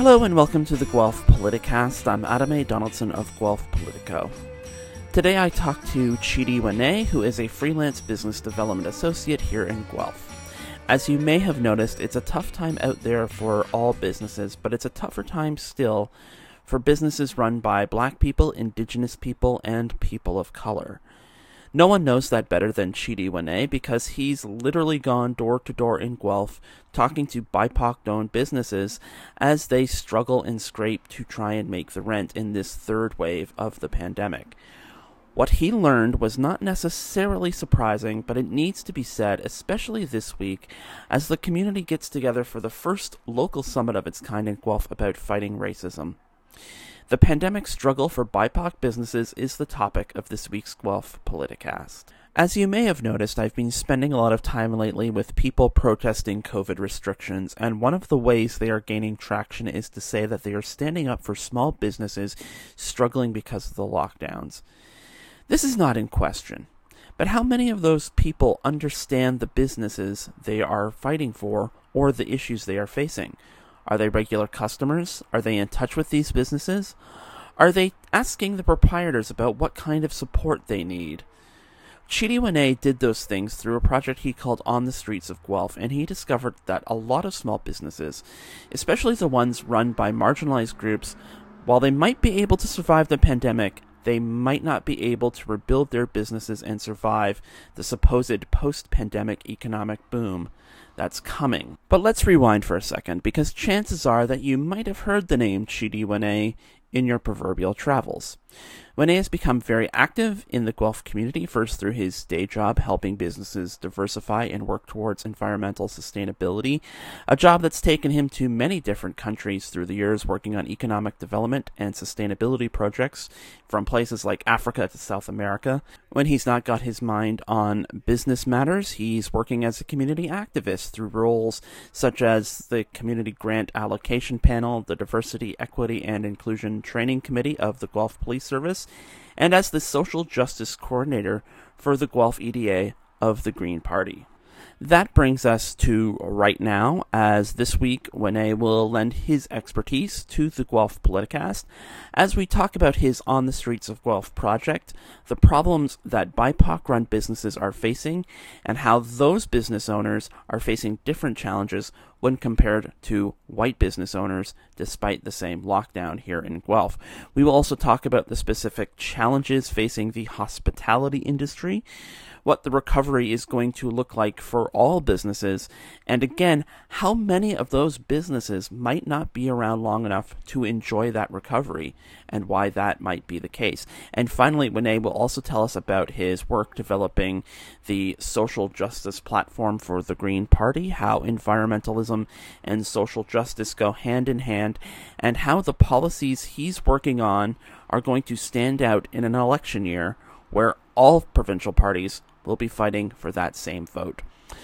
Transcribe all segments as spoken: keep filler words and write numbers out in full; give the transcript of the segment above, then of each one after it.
Hello and welcome to the Guelph Politicast. I'm Adam A. Donaldson of Guelph Politico. Today I talk to Chidi Wane, who is a freelance business development associate here in Guelph. As you may have noticed, it's a tough time out there for all businesses, but it's a tougher time still for businesses run by Black people, Indigenous people, and people of color. No one knows that better than Chidi Wane because he's literally gone door to door in Guelph talking to B I P O C-owned businesses as they struggle and scrape to try and make the rent in this third wave of the pandemic. What he learned was not necessarily surprising, but it needs to be said, especially this week, as the community gets together for the first local summit of its kind in Guelph about fighting racism. The pandemic struggle for B I P O C businesses is the topic of this week's Guelph Politicast. As you may have noticed, I've been spending a lot of time lately with people protesting COVID restrictions, and one of the ways they are gaining traction is to say that they are standing up for small businesses struggling because of the lockdowns. This is not in question, but how many of those people understand the businesses they are fighting for or the issues they are facing? Are they regular customers? Are they in touch with these businesses? Are they asking the proprietors about what kind of support they need? Chidi Wane did those things through a project he called On the Streets of Guelph, and he discovered that a lot of small businesses, especially the ones run by marginalized groups, while they might be able to survive the pandemic, they might not be able to rebuild their businesses and survive the supposed post-pandemic economic boom that's coming. But let's rewind for a second, because chances are that you might have heard the name Chidi Wane in your proverbial travels. Wane has become very active in the Guelph community, first through his day job helping businesses diversify and work towards environmental sustainability, a job that's taken him to many different countries through the years, working on economic development and sustainability projects from places like Africa to South America. When he's not got his mind on business matters, he's working as a community activist through roles such as the Community Grant Allocation Panel, the Diversity, Equity, and Inclusion Training Committee of the Guelph Police Service, and as the Social Justice Coordinator for the Guelph E D A of the Green Party. That brings us to right now, as this week Wane will lend his expertise to the Guelph Politicast as we talk about his On the Streets of Guelph project, the problems that B I P O C-run businesses are facing, and how those business owners are facing different challenges when compared to white business owners despite the same lockdown here in Guelph. We will also talk about the specific challenges facing the hospitality industry, what the recovery is going to look like for all businesses, and again, how many of those businesses might not be around long enough to enjoy that recovery, and why that might be the case. And finally, Wane will also tell us about his work developing the social justice platform for the Green Party, how environmentalism and social justice go hand in hand, and how the policies he's working on are going to stand out in an election year where all provincial parties will be fighting for that same vote.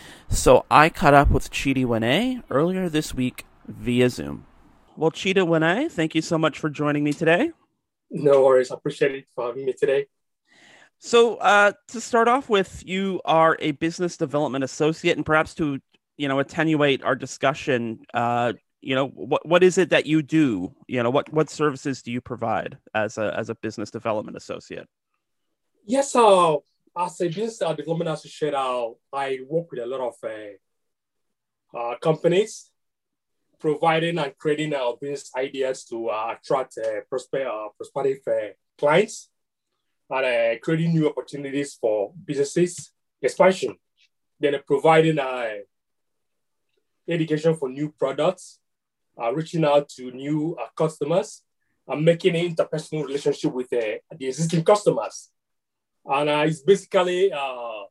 So I caught up with Chidi Wane earlier this week via Zoom. Well, Chidi Wane, thank you so much for joining me today. No worries. I appreciate it for having me today. So uh, to start off with, you are a business development associate, and perhaps to you know attenuate our discussion, uh, you know what what is it that you do? You know what what services do you provide as a as a business development associate? Yes, uh, as a business development associate, uh, I work with a lot of uh, uh, companies, providing and creating uh, business ideas to uh, attract uh, prosper, uh, prospective uh, clients, and uh, creating new opportunities for businesses expansion. Then uh, providing uh, education for new products, uh, reaching out to new uh, customers, and making an interpersonal relationship with uh, the existing customers. And uh, it's basically uh,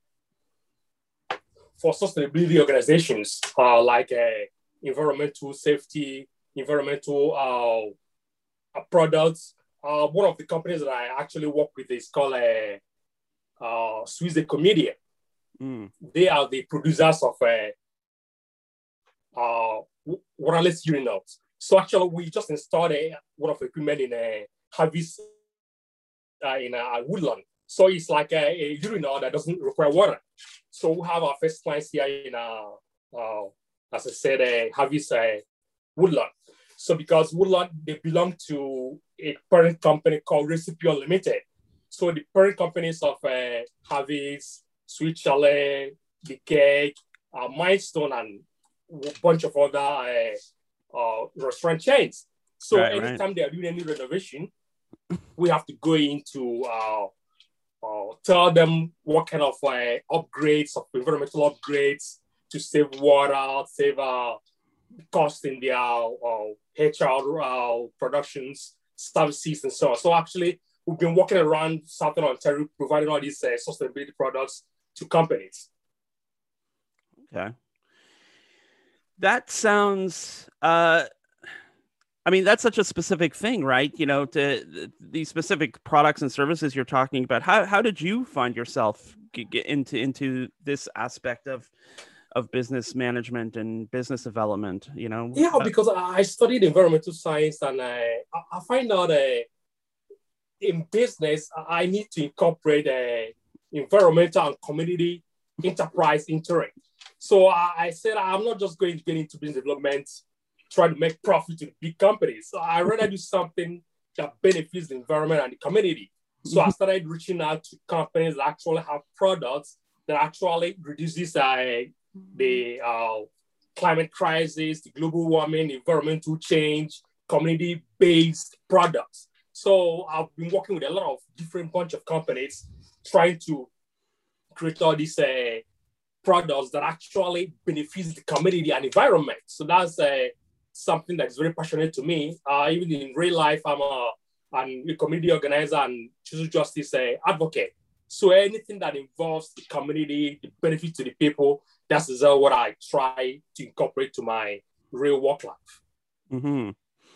for sustainability organizations uh, like uh, environmental safety, environmental uh, uh, products. Uh, one of the companies that I actually work with is called uh, uh, Swiss Comedia. Mm. They are the producers of uh, uh, waterless urinals. So actually, we just installed a, one of the equipment in a Harvest uh, in a Woodland. So it's like a, a urinal that doesn't require water. So we have our first clients here in, uh, uh, as I said, uh, Harvest uh, Woodland. So because Woodland, they belong to a parent company called Recipio Limited. So the parent companies of uh, Harvey's, Sweet Chalet, The Cake, uh, Milestone, and a bunch of other uh, uh, restaurant chains. So right, anytime right. they are doing any renovation, we have to go into uh, uh, tell them what kind of uh, upgrades, of environmental upgrades to save water, save uh, cost in their uh, H R uh, productions, services, and so on. So actually, we've been working around Southern Ontario, providing all these uh, sustainability products to companies. Okay. That sounds, uh, I mean, that's such a specific thing, right? You know, to these specific products and services you're talking about. How how did you find yourself get into into this aspect of of business management and business development? You know, yeah, because I studied environmental science, and I I find out uh, in business I need to incorporate uh, environmental and community enterprise into it. So I, I said I'm not just going to get into business development, try to make profit to the big companies. So I rather do something that benefits the environment and the community. So I started reaching out to companies that actually have products that actually reduces uh, the uh, climate crisis, the global warming, environmental change, community-based products. So I've been working with a lot of different bunch of companies trying to create all these uh, products that actually benefits the community and environment. So that's uh, something that is very passionate to me. Uh, even in real life, I'm a, I'm a community organizer and social justice uh, advocate. So anything that involves the community, the benefit to the people, that's uh, what I try to incorporate to my real work life. Mm-hmm.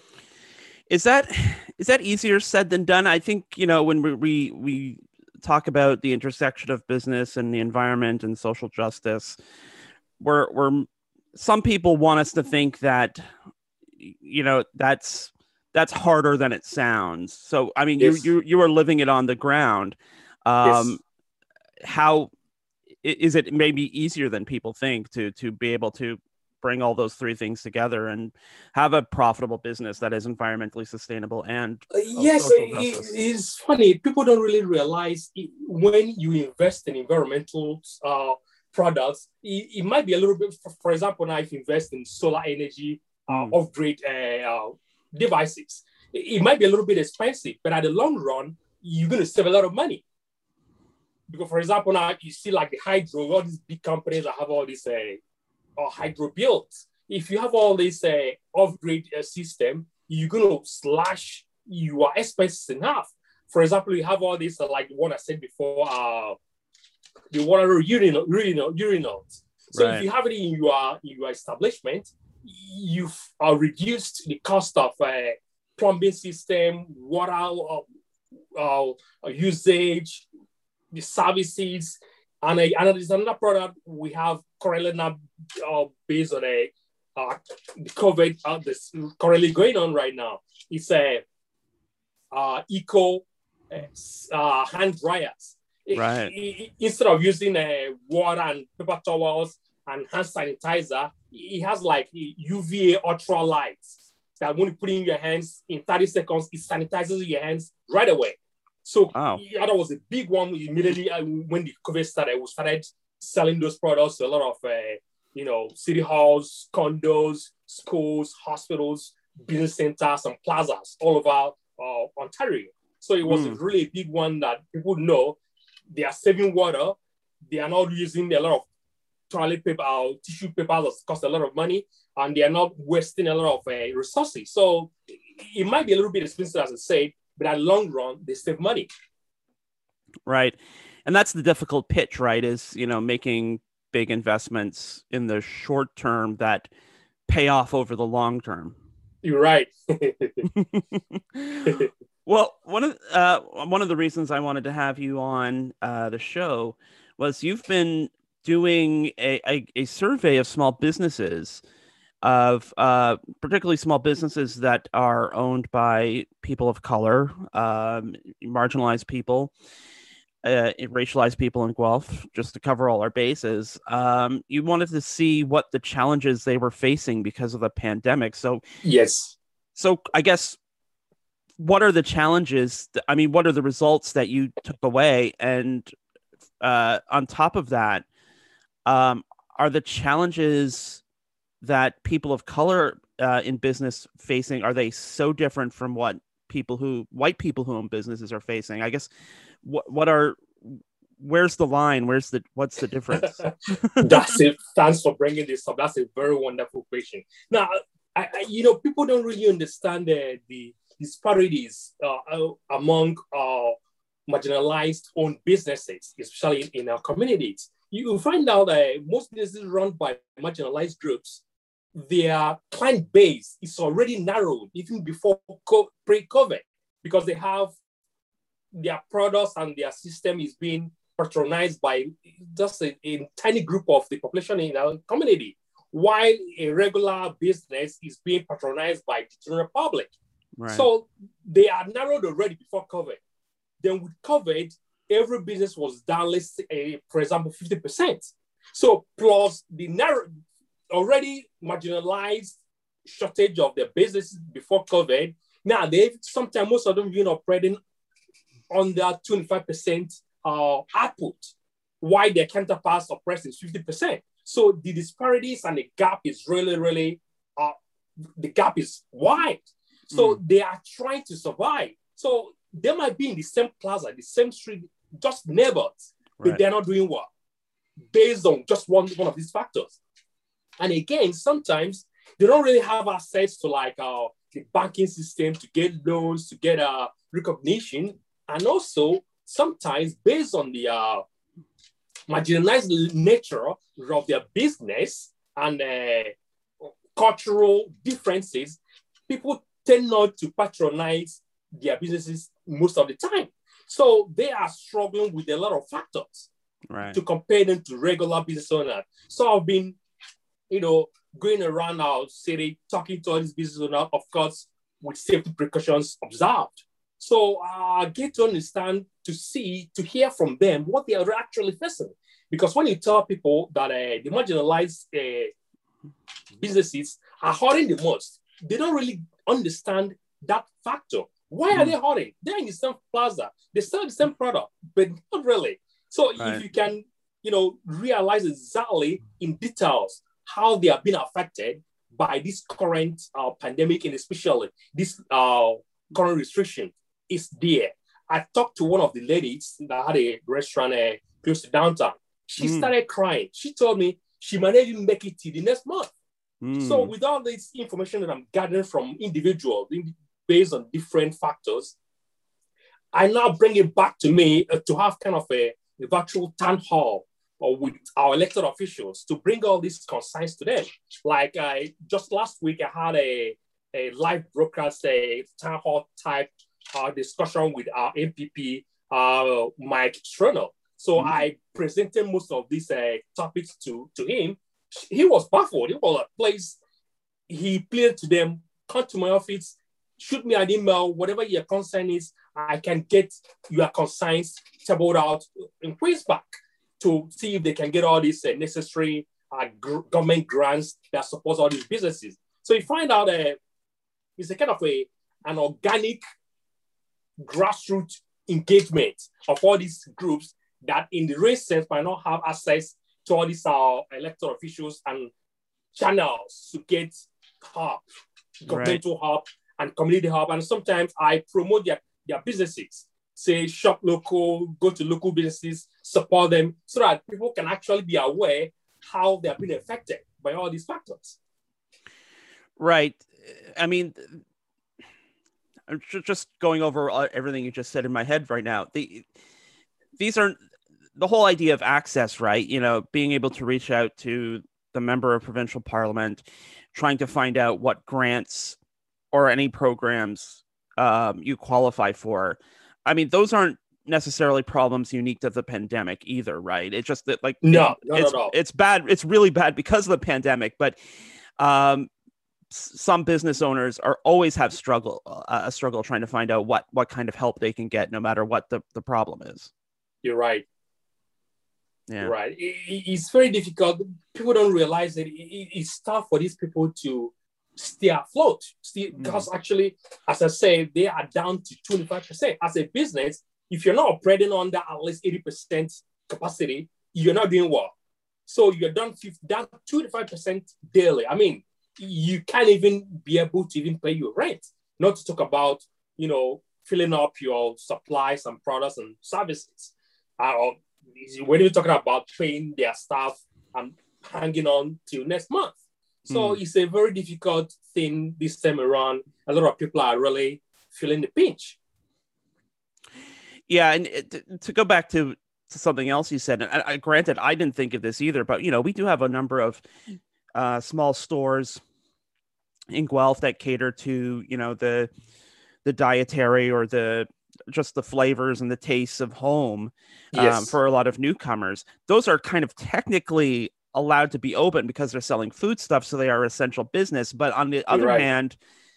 Is that is that easier said than done? I think, you know, when we we, we talk about the intersection of business and the environment and social justice, we're, we're some people want us to think that, you know, that's that's harder than it sounds. So, I mean, yes. you you you are living it on the ground. Um, yes. How is it maybe easier than people think to to be able to bring all those three things together and have a profitable business that is environmentally sustainable and uh, yes, it, it's funny. People don't really realize it, when you invest in environmental uh, products, it, it might be a little bit. For, for example, now if you invest in solar energy, uh, mm. upgrade uh, uh, devices, it, it might be a little bit expensive, but at the long run, you're going to save a lot of money. Because, for example, now you see like the hydro, all these big companies that have all these uh, uh, hydro builds. If you have all this uh, off-grid uh, system, you're going to slash your expenses in half. For example, you have all this, uh, like the one I said before, uh, the water urinal, urinal, urinals. So right. if you have it in your, in your establishment, you've uh, reduced the cost of uh, plumbing system, water uh, uh, usage, the services, and, a, and there's another product we have currently now uh, based on a uh, the COVID uh, that's currently going on right now. It's a uh, eco uh, hand dryers. Right. It, it, instead of using uh, water and paper towels and hand sanitizer, it has like U V A ultra lights that when you put in your hands in thirty seconds, it sanitizes your hands right away. So wow. that was a big one immediately uh, when the COVID started. We started selling those products to a lot of, uh, you know, city halls, condos, schools, hospitals, business centers, and plazas all over uh, Ontario. So it was mm. a really big one that people know they are saving water. They are not using a lot of toilet paper or tissue paper that cost a lot of money, and they are not wasting a lot of uh, resources. So it might be a little bit expensive, as I said, but at long run, they save money. Right. And that's the difficult pitch, right? Is, you know, making big investments in the short term that pay off over the long term. You're right. Well, one of uh, one of the reasons I wanted to have you on uh, the show was you've been doing a, a, a survey of small businesses, of uh, particularly small businesses that are owned by people of color, um, marginalized people, uh, racialized people in Guelph, just to cover all our bases. Um, you wanted to see what the challenges they were facing because of the pandemic. So yes, so I guess, what are the challenges? I mean, what are the results that you took away? And uh, on top of that, um, are the challenges that people of color uh, in business facing, are they so different from what people who white people who own businesses are facing? I guess what what are where's the line? Where's the what's the difference? That's it. Thanks for bringing this up. That's a very wonderful question. Now, I, I you know, people don't really understand the the disparities uh, among uh, marginalized owned businesses, especially in our communities. You will find out that most businesses run by marginalized groups, their client base is already narrowed even before pre-COVID, because they have their products and their system is being patronized by just a, a tiny group of the population in our community, while a regular business is being patronized by the general public. Right. So they are narrowed already before COVID. Then with COVID, every business was down, let's say, uh, for example, fifty percent. So plus the narrow, already marginalized shortage of their businesses before COVID. Now, they sometimes most of them been operating under twenty-five percent uh, output, while their counterparts operating fifty percent. So the disparities and the gap is really, really, uh, the gap is wide. So mm. they are trying to survive. So they might be in the same plaza, the same street, just neighbors, right. but they're not doing well based on just one, one of these factors. And again, sometimes they don't really have access to like uh, the banking system to get loans, to get uh, recognition. And also sometimes based on the uh, marginalized nature of their business and uh, cultural differences, people tend not to patronize their businesses most of the time. So they are struggling with a lot of factors right. to compare them to regular business owners. So I've been, you know, going around our city, talking to all these business owners, of course, with safety precautions observed. So I uh, get to understand, to see, to hear from them what they are actually facing. Because when you tell people that uh, the marginalized uh, businesses are hurting the most, they don't really understand that factor. Why mm. are they hurting? They're in the same plaza. They sell the same product, but not really. So right. if you can, you know, realize exactly in details how they are being affected by this current uh, pandemic, and especially this uh, current restriction, is there. I talked to one of the ladies that had a restaurant uh, close to downtown. She mm. started crying. She told me she might not even make it till the next month. Mm. So with all this information that I'm gathering from individuals based on different factors, I now bring it back to me uh, to have kind of a, a virtual town hall or with our elected officials to bring all these concerns to them. Like I just last week, I had a, a live broadcast, a town hall type uh, discussion with our M P P, uh, Mike Stronel. So mm-hmm. I presented most of these uh, topics to, to him. He was baffled. He was at place. He pleaded to them, come to my office, shoot me an email, whatever your concern is, I can get your concerns tabled out in Queenspark to see if they can get all these uh, necessary uh, gr- government grants that support all these businesses. So you find out uh, it's a kind of a, an organic grassroots engagement of all these groups that in the real sense might not have access to all these uh, elected officials and channels to get help, governmental right. help and community help. And sometimes I promote their, their businesses, say shop local, go to local businesses, support them so that people can actually be aware how they are being affected by all these factors. Right. I mean, I'm just going over everything you just said in my head right now. The, these are the whole idea of access, right? You know, being able to reach out to the member of provincial parliament, trying to find out what grants or any programs um, you qualify for. I mean, those aren't necessarily problems unique to the pandemic either, right? It's just that, like, no, it, not it's, at all. It's bad. It's really bad because of the pandemic, but um, some business owners are always have struggle uh, a struggle trying to find out what what kind of help they can get, no matter what the, the problem is. You're right. Yeah. You're right. It, it's very difficult. People don't realize that it, it's tough for these people to stay afloat. Still, Mm. because actually, as I say, they are down to twenty-five percent. As a business, if you're not operating under at least eighty percent capacity, you're not doing well. So you're down, down twenty-five percent daily. I mean, you can't even be able to even pay your rent, not to talk about, you know, filling up your supplies and products and services. Uh, when you're talking about paying their staff and hanging on till next month. So mm. it's a very difficult thing this time around. A lot of people are really feeling the pinch. Yeah, and it, to go back to, to something else you said, and I, I, granted, I didn't think of this either, but, you know, we do have a number of uh, small stores in Guelph that cater to, you know, the the dietary or the just the flavors and the tastes of home yes. um, for a lot of newcomers. Those are kind of technically allowed to be open because they're selling food stuff, so they are essential business. But on the other right. hand,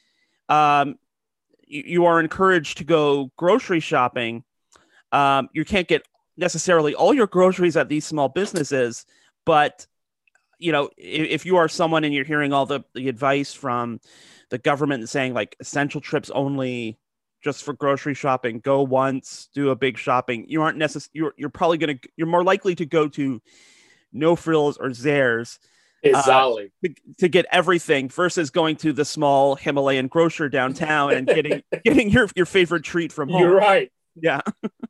um, you, you are encouraged to go grocery shopping. Um, you can't get necessarily all your groceries at these small businesses, but you know, if, if you are someone and you're hearing all the, the advice from the government saying like essential trips only, just for grocery shopping, go once, do a big shopping, you aren't necessarily, you're, you're probably going to, you're more likely to go to No Frills or Zehrs exactly uh, to, to get everything versus going to the small Himalayan grocer downtown and getting, getting your, your favorite treat from home. You're right. Yeah.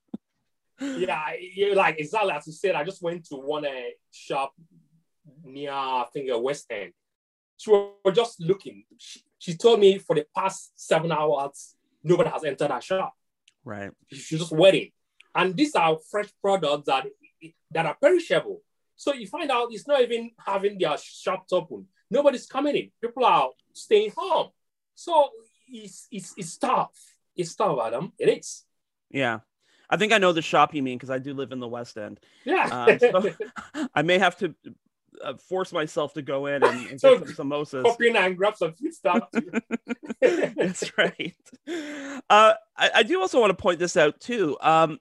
yeah. You're like, exactly as you said, I just went to one uh, shop near, I think, uh, West End. She was just looking. She, she told me for the past seven hours, nobody has entered her shop. Right. She's just waiting. And these are fresh products that, that are perishable. So you find out it's not even having their shops open. Nobody's coming in. People are staying home. So it's, it's, it's tough. It's tough, Adam. It is. Yeah. I think I know the shop you mean because I do live in the West End. Yeah. Um, so I may have to uh, force myself to go in and, and so get some samosas. Pop in and grab some food stuff. That's right. Uh, I, I do also want to point this out too. Um,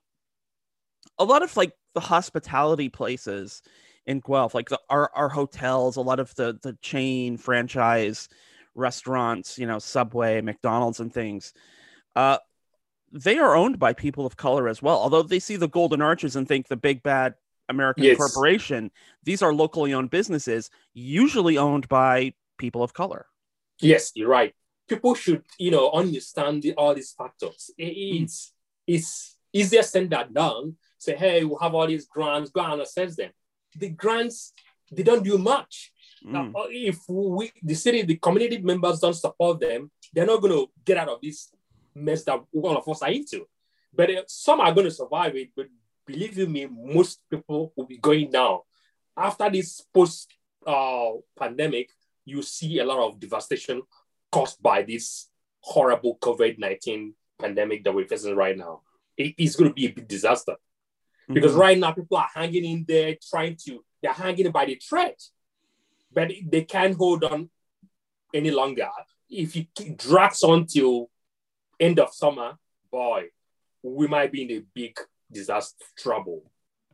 a lot of like the hospitality places in Guelph, like the our, our hotels, a lot of the the chain franchise restaurants, you know, Subway, McDonald's, and things. Uh, they are owned by people of color as well. Although they see the golden arches and think the big bad American yes. corporation, these are locally owned businesses, usually owned by people of color. Yes, you're right. People should, you know, understand the, all these factors. It, it's, mm. it's easier said than done. Say, hey, we'll have all these grants, go and assess them. The grants, they don't do much. Mm. Uh, if we, the city, the community members don't support them, they're not going to get out of this mess that all of us are into. But uh, some are going to survive it. But believe you me, most people will be going down. After this post uh, pandemic, you see a lot of devastation caused by this horrible COVID nineteen pandemic that we're facing right now. It, it's going to be a big disaster. Mm-hmm. Because right now, people are hanging in there, trying to, they're hanging by the thread. But they can't hold on any longer. If it drags on till end of summer, boy, we might be in a big disaster trouble.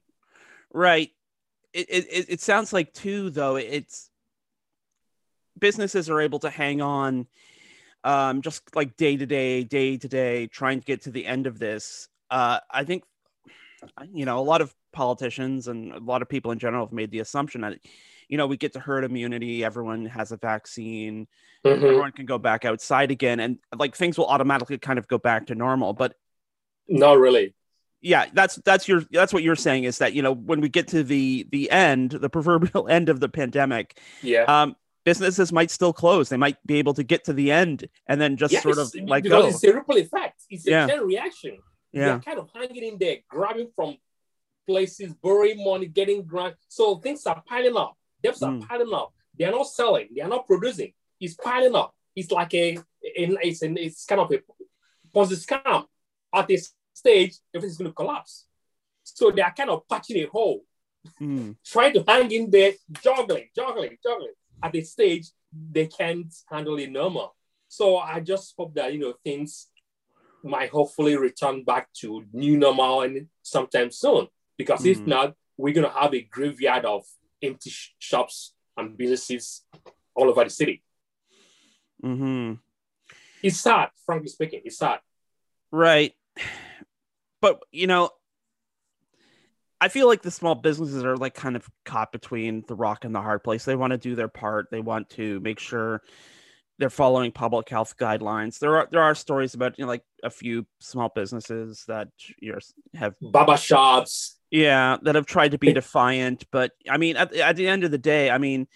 Right. It, it it sounds like too, though, it's businesses are able to hang on um, just like day to day, day to day, trying to get to the end of this. Uh, I think, you know, a lot of politicians and a lot of people in general have made the assumption that, you know, we get to herd immunity, everyone has a vaccine, mm-hmm. everyone can go back outside again, and like things will automatically kind of go back to normal. But not really. Yeah, that's that's your that's what you're saying is that, you know, when we get to the the end, the proverbial end of the pandemic, yeah, um, businesses might still close. They might be able to get to the end and then just yes, sort of like because go. It's a ripple effect. It's a yeah. chain reaction. Yeah, they're kind of hanging in there, grabbing from places, borrowing money, getting grants. So things are piling up. Debts are mm. piling up. They are not selling. They are not producing. It's piling up. It's like a, a it's an, it's kind of a Ponzi scam. At this stage, everything's going to collapse. So they are kind of patching a hole, mm. trying to hang in there, juggling, juggling, juggling. At this stage, they can't handle it no more. So I just hope that, you know, things might hopefully return back to new normal and sometime soon. Because mm. if not, we're going to have a graveyard of empty sh- shops and businesses all over the city. Mm-hmm. It's sad, frankly speaking. It's sad. Right. But, you know, I feel like the small businesses are like kind of caught between the rock and the hard place. They want to do their part. They want to make sure they're following public health guidelines. There are there are stories about, you know, like a few small businesses that you know, have Barber shops. Yeah, that have tried to be defiant. But I mean, at, at the end of the day, I mean,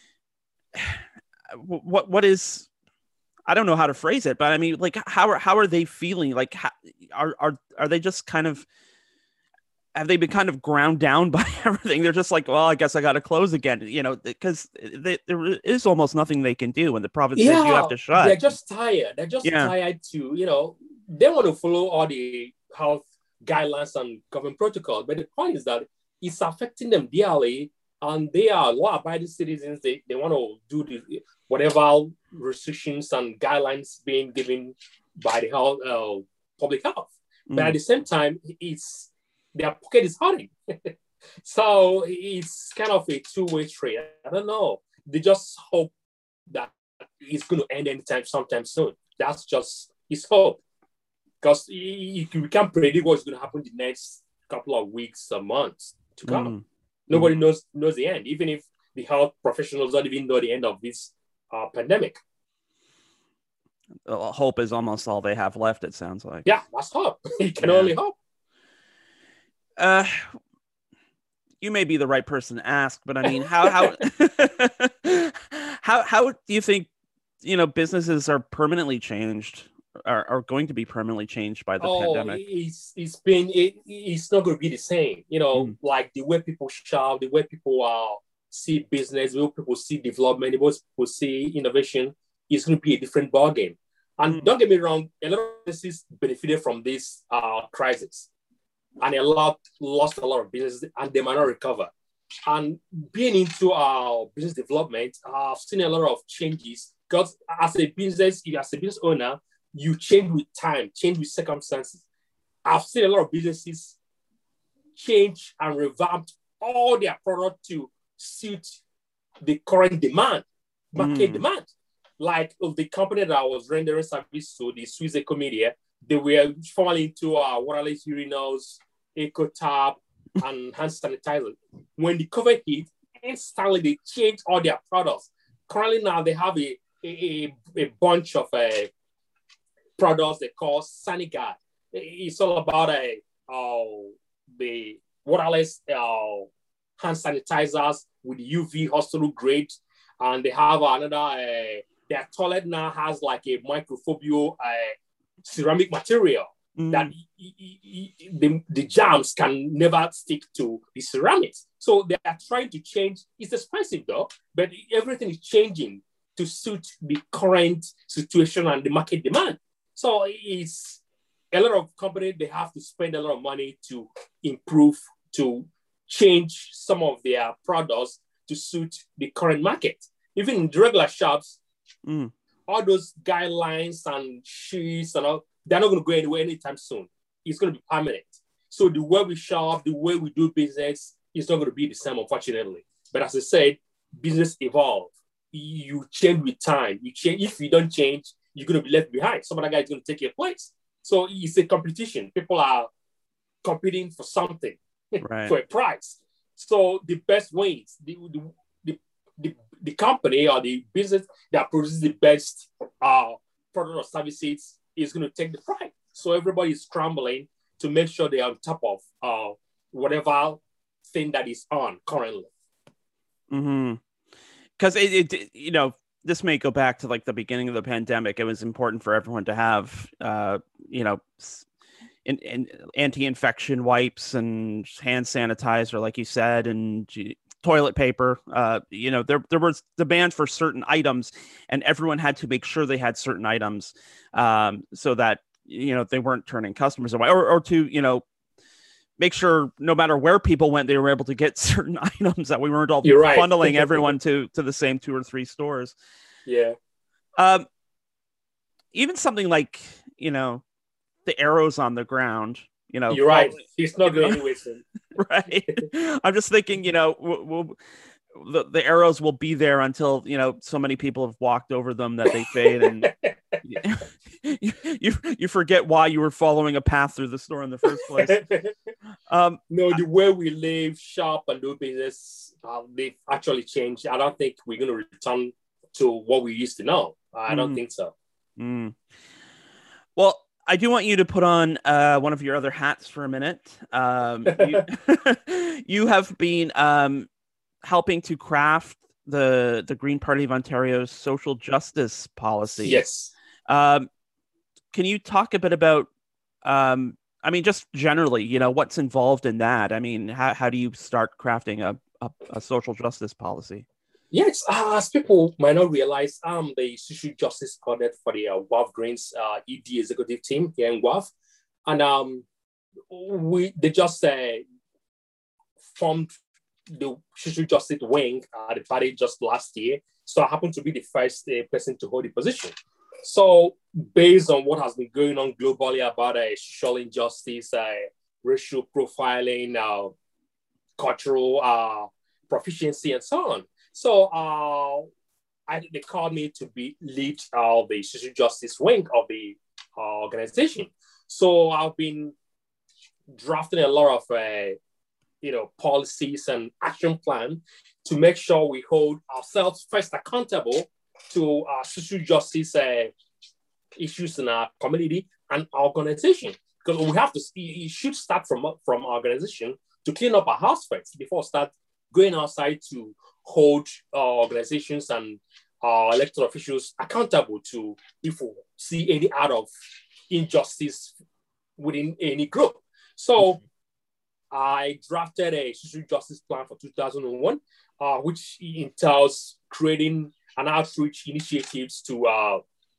what what is I don't know how to phrase it, but I mean, like, how are how are they feeling? Like, how, are are are they just kind of have they been kind of ground down by everything? They're just like, well, I guess I got to close again, you know, because there is almost nothing they can do when the province yeah, says you have to shut. They're just tired. They're just yeah. tired to, you know, they want to follow all the health guidelines and government protocols. But the point is that it's affecting them dearly, and they are law-abiding citizens. They, they want to do the, whatever restrictions and guidelines being given by the health, uh, public health. Mm. But at the same time, it's their pocket is hurting. So it's kind of a two-way trade. I don't know. They just hope that it's going to end anytime, sometime soon. That's just his hope. Because we can't predict what's going to happen the next couple of weeks or months to come. Mm. Nobody mm. knows knows the end, even if the health professionals don't even know the end of this uh, pandemic. Well, hope is almost all they have left, it sounds like. Yeah, that's hope. You can yeah. only hope. Uh, you may be the right person to ask, but I mean, how how how how do you think, you know, businesses are permanently changed, are, are going to be permanently changed by the oh, pandemic? It's it's been it, it's not going to be the same. You know, mm. like the way people shop, the way people uh, see business, the way people see development, the way people see innovation is going to be a different ballgame. And mm. don't get me wrong, a lot of businesses benefited from this uh, crisis. And a lot lost a lot of business, and they might not recover. And being into our uh, business development, uh, I've seen a lot of changes. Because as a business, as a business owner, you change with time, change with circumstances. I've seen a lot of businesses change and revamp all their product to suit the current demand, market mm. demand. Like of the company that I was rendering service to, the Swiss Ecomedia, they were falling into uh, waterless urinals, eco tap, and hand sanitizer. When the COVID hit, instantly they changed all their products. Currently now they have a, a, a bunch of uh, products they call SaniGuard. It's all about a, uh, the waterless uh, hand sanitizers with U V hospital grade. And they have another, uh, their toilet now has like a microfibrill uh, ceramic material mm. that e- e- e- the, the germs can never stick to the ceramics. So they are trying to change. It's expensive though, but everything is changing to suit the current situation and the market demand. So it's a lot of companies, they have to spend a lot of money to improve, to change some of their products to suit the current market. Even in the regular shops, mm. all those guidelines and sheets and all, they're not going to go anywhere anytime soon. It's going to be permanent. So the way we shop, the way we do business is not going to be the same, unfortunately. But as I said, business evolve. You change with time. You change. If you don't change, you're going to be left behind. Some other guy is going to take your place. So it's a competition. People are competing for something, right. for a prize. So the best wins. The, the, the, the, the company or the business that produces the best uh, product or services is going to take the prize. So everybody is scrambling to make sure they are on top of uh, whatever thing that is on currently. Mm-hmm. Because it, it, you know, this may go back to like the beginning of the pandemic. It was important for everyone to have, uh, you know, in, in anti-infection wipes and hand sanitizer, like you said, and toilet paper. Uh, you know, there there was demand for certain items, and everyone had to make sure they had certain items, um, so that, you know, they weren't turning customers away, or or to, you know, make sure no matter where people went, they were able to get certain items, that we weren't all You're right. funneling everyone to to the same two or three stores. Yeah. Um. Even something like, you know, the arrows on the ground. You know, You're right. It's not going anywhere soon. Right. I'm just thinking, you know, we'll, we'll, the, the arrows will be there until, you know, so many people have walked over them that they fade, and you, you you forget why you were following a path through the store in the first place. Um, no, the way we live, shop, and do business, uh, they've actually changed. I don't think we're going to return to what we used to know. I don't mm. think so. Mm. Well, I do want you to put on uh, one of your other hats for a minute. Um, you, you have been um, helping to craft the the Green Party of Ontario's social justice policy. Yes. Um, can you talk a bit about, um, I mean, just generally, you know, what's involved in that? I mean, how, how do you start crafting a, a, a social justice policy? Yes, uh, as people might not realize, I'm the social justice coordinator for the uh, Guelph Greens uh, E D executive team here in Guelph. And um, we they just uh, formed the social justice wing at the party just last year. So I happen to be the first uh, person to hold the position. So based on what has been going on globally about uh, social injustice, uh, racial profiling, uh, cultural uh, proficiency, and so on. So uh, I, they called me to be lead of uh, the social justice wing of the uh, organization. So I've been drafting a lot of, uh, you know, policies and action plan to make sure we hold ourselves first accountable to uh, social justice uh, issues in our community and our organization. Because we have to, it should start from, from our organization to clean up our house first before start going outside to hold uh, organizations and uh, elected officials accountable to if we see any out of injustice within any group. So I drafted a social justice plan for two thousand one, uh, which entails creating an outreach initiatives to uh,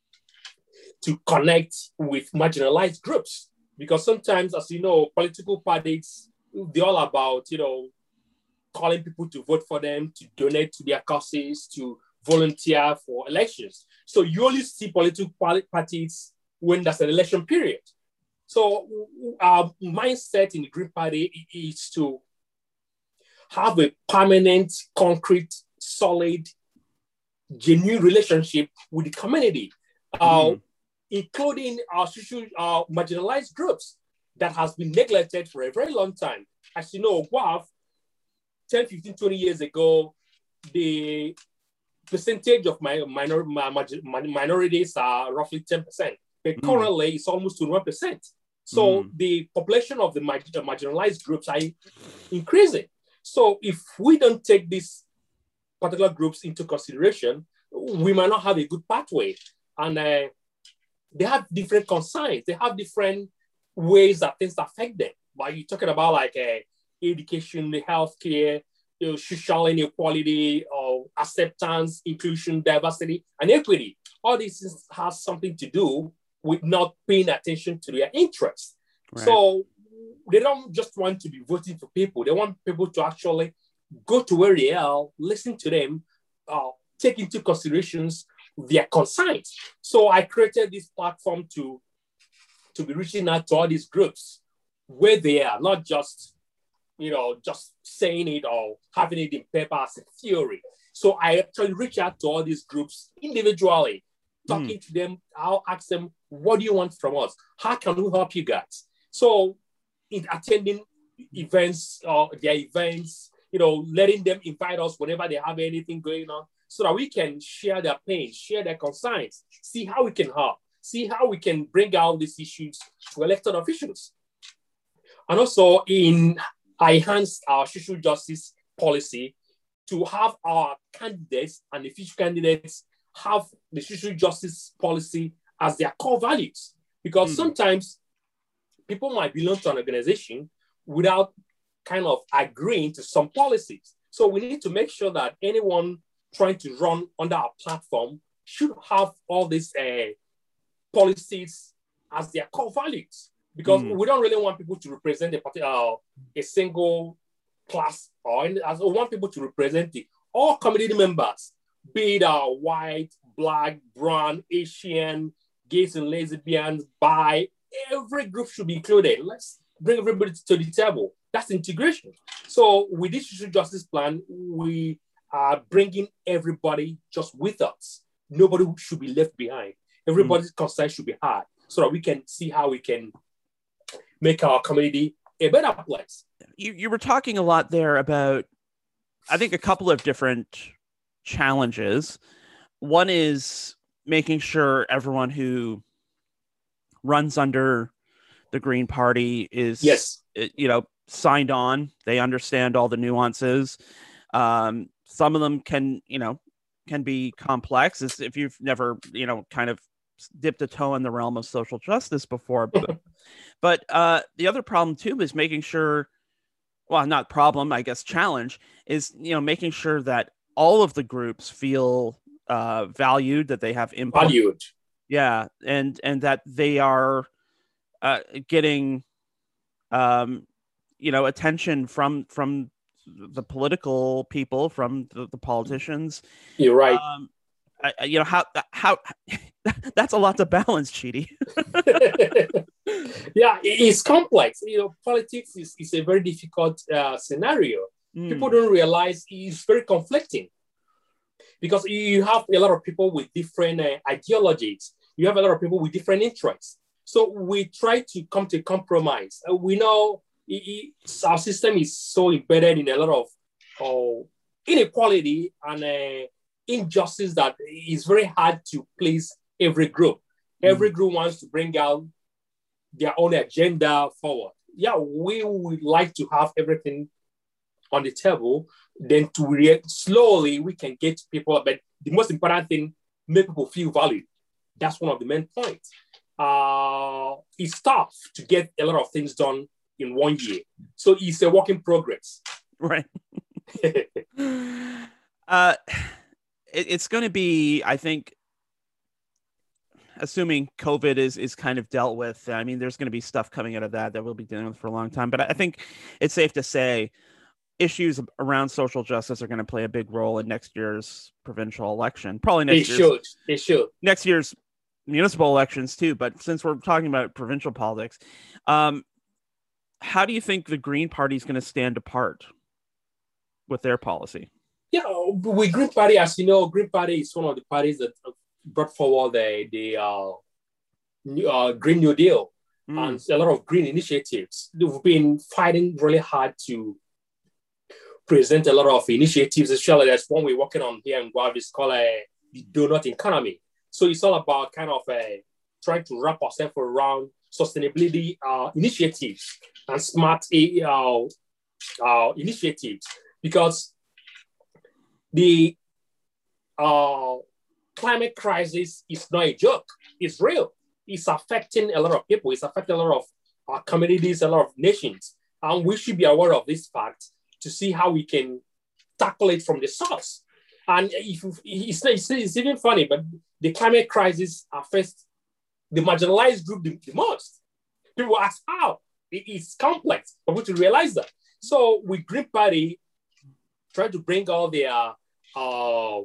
to connect with marginalized groups. Because sometimes, as you know, political parties, they're all about, you know, calling people to vote for them, to donate to their causes, to volunteer for elections. So you only see political parties when there's an election period. So our mindset in the Green Party is to have a permanent, concrete, solid, genuine relationship with the community, uh, mm. including our social, uh, marginalized groups that has been neglected for a very long time. As you know, Guelph, ten, fifteen, twenty years ago, the percentage of my minor, my, my minorities are roughly ten percent. But currently, mm. it's almost twenty-one percent. So mm. the population of the marginalized groups are increasing. So if we don't take these particular groups into consideration, we might not have a good pathway. And uh, they have different concerns. They have different ways that things affect them. But you're talking about like uh, education, healthcare, you know, social inequality, or acceptance, inclusion, diversity, and equity. All this has something to do with not paying attention to their interests. Right. So they don't just want to be voting for people. They want people to actually go to where they are, listen to them, uh, take into considerations their concerns. So I created this platform to, to be reaching out to all these groups where they are, not just, you know, just saying it or having it in paper as a theory. So I actually reach out to all these groups individually, talking mm. to them. I'll ask them, what do you want from us? How can we help you guys? So in attending events, or uh, their events, you know, letting them invite us whenever they have anything going on so that we can share their pain, share their concerns, see how we can help, see how we can bring out these issues to elected officials. And also in, I enhanced our social justice policy to have our candidates and the future candidates have the social justice policy as their core values. Because mm. sometimes people might belong to an organization without kind of agreeing to some policies. So we need to make sure that anyone trying to run under our platform should have all these uh, policies as their core values. Because mm. we don't really want people to represent a, uh, a single class, or as we want people to represent the, all community members, be it uh, white, black, brown, Asian, gays and lesbians, bi, every group should be included. Let's bring everybody to the table. That's integration. So with this social justice plan, we uh, bringing everybody just with us. Nobody should be left behind. Everybody's mm. concern should be heard so that we can see how we can make our community a better place. You, you were talking a lot there about, I think, a couple of different challenges. One is making sure everyone who runs under the Green Party is, yes. you know, signed on. They understand all the nuances. Um, some of them can, you know, can be complex. As if you've never, you know, kind of dipped a toe in the realm of social justice before. But, but uh, the other problem too is making sure, well, not problem, I guess, challenge is, you know, making sure that all of the groups feel uh, valued, that they have input. Valued. Yeah. And, and that they are uh, getting, um, you know, attention from, from the political people, from the, the politicians. You're right. Um, I, you know, how, how, that's a lot to balance, Chidi. Yeah, it's complex. You know, politics is, is a very difficult uh, scenario. Mm. People don't realize it's very conflicting because you have a lot of people with different uh, ideologies. You have a lot of people with different interests. So we try to come to a compromise. Uh, we know it, it, our system is so embedded in a lot of uh, inequality and uh, injustice that it's very hard to please every group. Every mm. group wants to bring out their own agenda forward. Yeah, we would like to have everything on the table, then to react slowly, we can get people, but the most important thing, make people feel valued. That's one of the main points. Uh, it's tough to get a lot of things done in one year. So it's a work in progress. Right. uh, it, it's going to be, I think, assuming COVID is, is kind of dealt with, I mean, there's going to be stuff coming out of that that we'll be dealing with for a long time. But I think it's safe to say issues around social justice are going to play a big role in next year's provincial election. Probably next year's, should. They should. Next year's municipal elections too. But since we're talking about provincial politics, um, how do you think the Green Party is going to stand apart with their policy? Yeah, with Green Party, as you know, Green Party is one of the parties that brought forward the, the uh, new, uh, Green New Deal mm. and a lot of green initiatives. We've been fighting really hard to present a lot of initiatives, especially there's one we're working on here in Guelph. It's called uh, the Donut Economy. So it's all about kind of uh, trying to wrap ourselves around sustainability uh, initiatives and smart uh, uh, initiatives, because the uh, climate crisis is not a joke. It's real. It's affecting a lot of people. It's affecting a lot of our communities, a lot of nations. And we should be aware of this fact to see how we can tackle it from the source. And if it's, it's, it's even funny, but the climate crisis affects the marginalized group the, the most. People ask how. It, it's complex for people to realize that. So with Green Party, try to bring all their uh,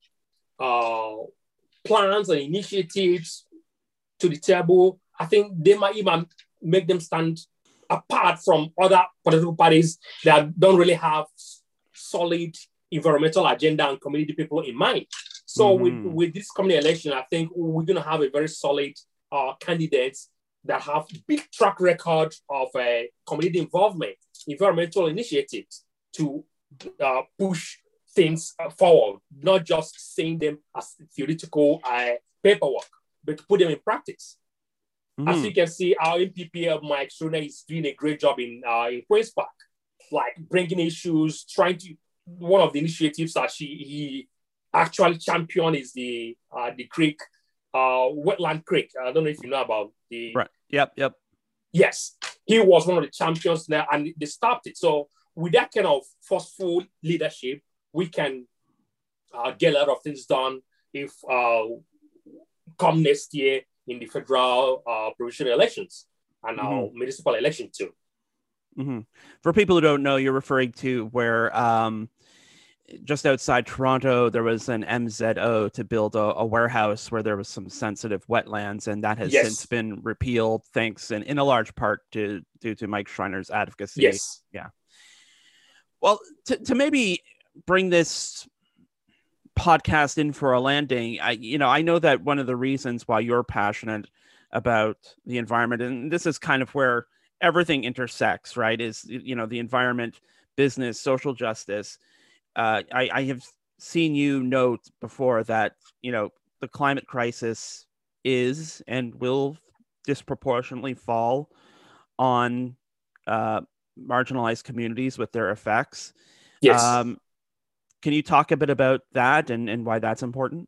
uh, plans and initiatives to the table, I think they might even make them stand apart from other political parties that don't really have solid environmental agenda and community people in mind. So mm-hmm. with, with this coming election, I think we're going to have a very solid uh, candidates that have big track record of uh, community involvement, environmental initiatives to uh, push things uh, forward, not just saying them as theoretical uh, paperwork, but to put them in practice. Mm-hmm. As you can see, our M P P, Mike Schroner, is doing a great job in uh, in Queen's Park, like bringing issues, trying to. One of the initiatives that she, he actually championed is the uh, the creek, uh, wetland creek. I don't know if you know about the. Right. Yep. Yep. Yes, he was one of the champions there, and they stopped it. So with that kind of forceful leadership, we can uh, get a lot of things done. If uh, come next year in the federal uh, provincial elections and mm-hmm. our municipal election too. Mm-hmm. For people who don't know, you're referring to where um, just outside Toronto, there was an M Z O to build a, a warehouse where there was some sensitive wetlands, and that has yes. since been repealed, thanks in, in a large part to due to Mike Schreiner's advocacy. Yes. Yeah. Well, to, to maybe bring this podcast In for a Landing. I, you know, I know that one of the reasons why you're passionate about the environment, and this is kind of where everything intersects, right? Is, you know, the environment, business, social justice. Uh, I, I have seen you note before that, you know, the climate crisis is and will disproportionately fall on uh, marginalized communities with their effects. Yes. Um, can you talk a bit about that and, and why that's important?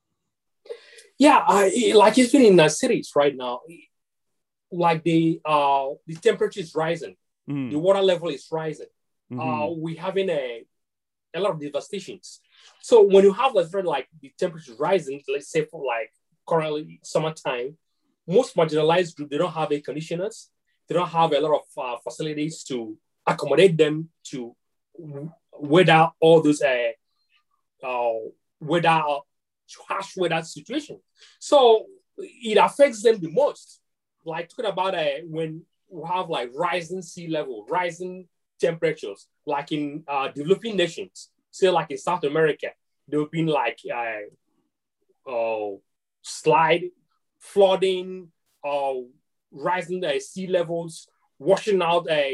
Yeah, I, like it's been in the cities right now. Like the uh, the temperature is rising, mm. the water level is rising. Mm-hmm. Uh, we're having a a lot of devastations. So when you have like, like the temperature rising, let's say for like currently summertime, most marginalized groups, they don't have air conditioners. They don't have a lot of uh, facilities to accommodate them to weather all those uh, uh, weather, harsh weather situations. So it affects them the most. Like talking about uh, when we have like rising sea level, rising temperatures, like in uh, developing nations, say like in South America, there have been like uh, uh, slide, flooding, uh, rising uh, sea levels, washing out uh,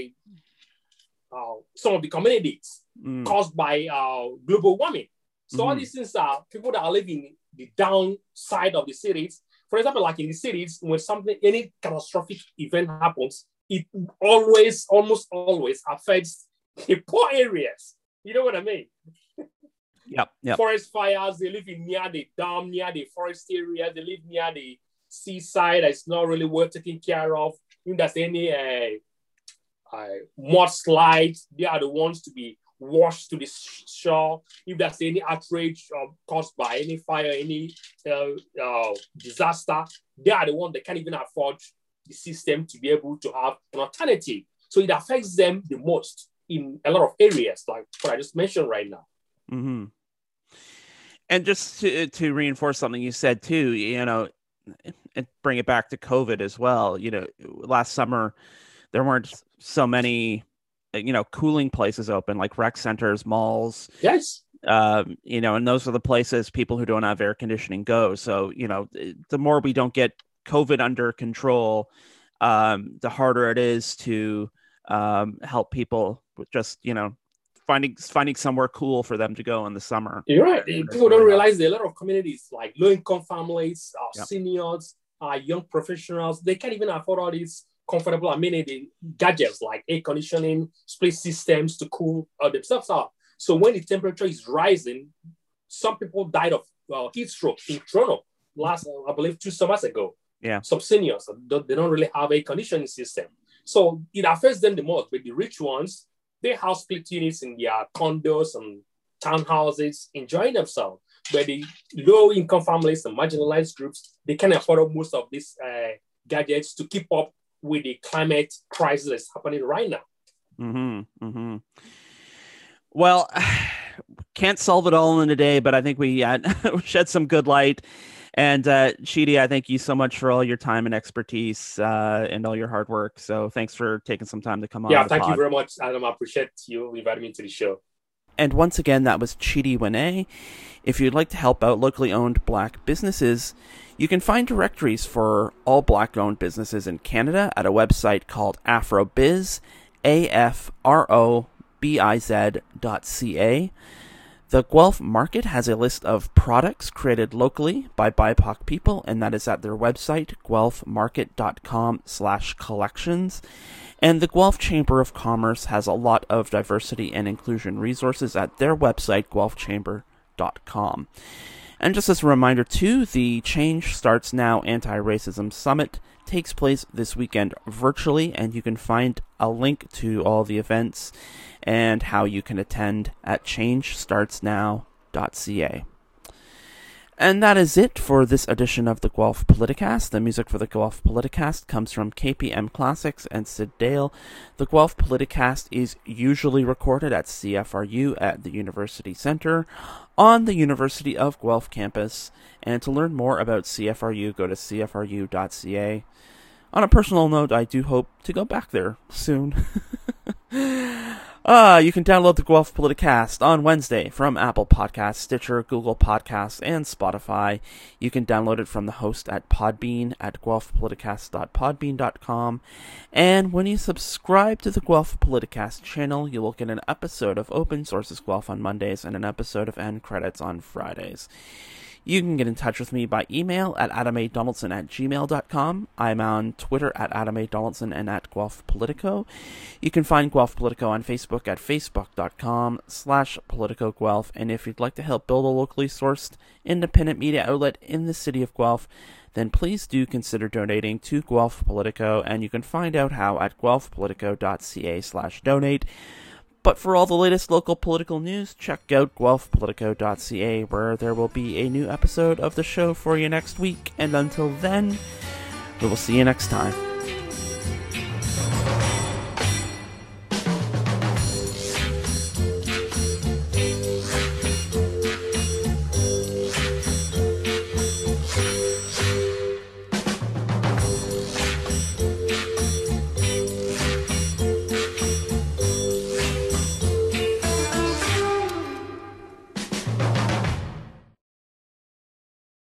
uh, some of the communities mm. caused by uh, global warming. So mm-hmm. all these things are people that are living the downside of the cities. For example, like in the cities, when something, any catastrophic event happens, it always, almost always affects the poor areas. You know what I mean? Yep, yep. Forest fires, they live in near the dam, near the forest area, they live near the seaside that's not really well taken care of. If there's any uh, uh, mudslides, they are the ones to be washed to the shore. If there's any outrage uh, caused by any fire, any uh, uh, disaster, they are the ones that can't even afford the system to be able to have an alternative. So it affects them the most in a lot of areas, like what I just mentioned right now. Mm-hmm. And just to, to reinforce something you said too, you know, and bring it back to COVID as well. You know, last summer, there weren't so many, you know, cooling places open, like rec centers, malls. Yes. Um, you know, and those are the places people who don't have air conditioning go. So, you know, the more we don't get COVID under control, um, the harder it is to um, help people with just, you know, finding finding somewhere cool for them to go in the summer. You're right. People don't realize there are a lot of communities like low-income families, uh, yep. seniors, uh, young professionals. They can't even afford all these comfortable amenity gadgets like air conditioning, split systems to cool uh, themselves out. So when the temperature is rising, some people died of uh, heat stroke in Toronto last, uh, I believe, two summers ago. Yeah. Some seniors, they don't really have a conditioning system. So it affects them the most. But the rich ones, they have split units in their condos and townhouses, enjoying themselves. But the low-income families and marginalized groups, they can afford most of these uh, gadgets to keep up with the climate crisis that's happening right now. Mm-hmm, mm-hmm. Well, can't solve it all in a day, but I think we uh, shed some good light. And uh, Chidi, I thank you so much for all your time and expertise uh, and all your hard work. So thanks for taking some time to come on. Yeah, thank pod. you very much, Adam. I appreciate you inviting me to the show. And once again, that was Chidi Wene. If you'd like to help out locally owned Black businesses, you can find directories for all Black-owned businesses in Canada at a website called AfroBiz, A F R O B I Z dot C A. The Guelph Market has a list of products created locally by B I P O C people, and that is at their website, guelph market dot com slash collections. And the Guelph Chamber of Commerce has a lot of diversity and inclusion resources at their website, guelph chamber dot com. And just as a reminder, too, the Change Starts Now Anti-Racism Summit takes place this weekend virtually, and you can find a link to all the events and how you can attend at change starts now dot c a. And that is it for this edition of the Guelph Politicast. The music for the Guelph Politicast comes from K P M Classics and Sid Dale. The Guelph Politicast is usually recorded at C F R U at the University Center on the University of Guelph campus. And to learn more about C F R U, go to c f r u dot c a. On a personal note, I do hope to go back there soon. Uh, you can download the Guelph Politicast on Wednesday from Apple Podcasts, Stitcher, Google Podcasts, and Spotify. You can download it from the host at Podbean at guelph politicast dot podbean dot com. And when you subscribe to the Guelph Politicast channel, you will get an episode of Open Sources Guelph on Mondays and an episode of End Credits on Fridays. You can get in touch with me by email at adam a donaldson at gmail dot com. I'm on Twitter at adam a donaldson and at Guelph Politico. You can find Guelph Politico on Facebook at facebook.com slash politicoguelph. And if you'd like to help build a locally sourced independent media outlet in the city of Guelph, then please do consider donating to Guelph Politico, and you can find out how at guelphpolitico.ca slash donate. But for all the latest local political news, check out guelph politico dot c a, where there will be a new episode of the show for you next week. And until then, we will see you next time.